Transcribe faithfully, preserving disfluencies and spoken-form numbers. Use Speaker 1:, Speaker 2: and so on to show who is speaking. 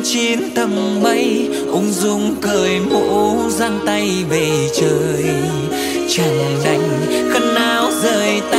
Speaker 1: chín tầng mây, ung dung cởi mũ giang tay về trời. Chẳng đành khăn áo rời tay